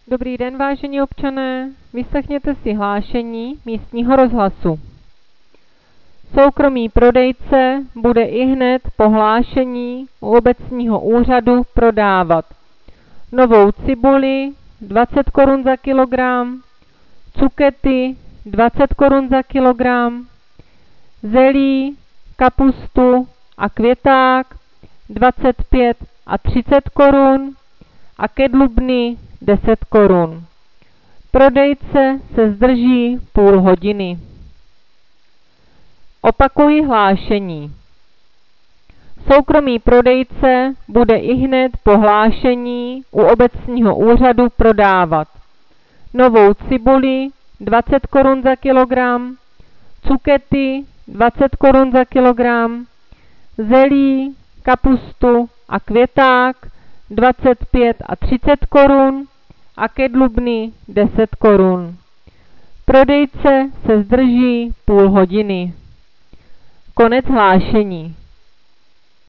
Dobrý den, vážení občané, vyslechněte si hlášení místního rozhlasu. Soukromý prodejce bude ihned po hlášení u obecního úřadu prodávat novou cibuli 20 korun za kilogram, cukety 20 korun za kilogram, zelí, kapustu a květák 25 a 30 korun a kedlubny 10 korun. Prodejce se zdrží půl hodiny. Opakuji hlášení. Soukromý prodejce bude ihned po hlášení u obecního úřadu prodávat novou cibuli 20 korun za kilogram, cukety 20 korun za kilogram, zelí, kapustu a květák 25 a 30 korun a kedlubny 10 korun. Prodejce se zdrží půl hodiny. Konec hlášení.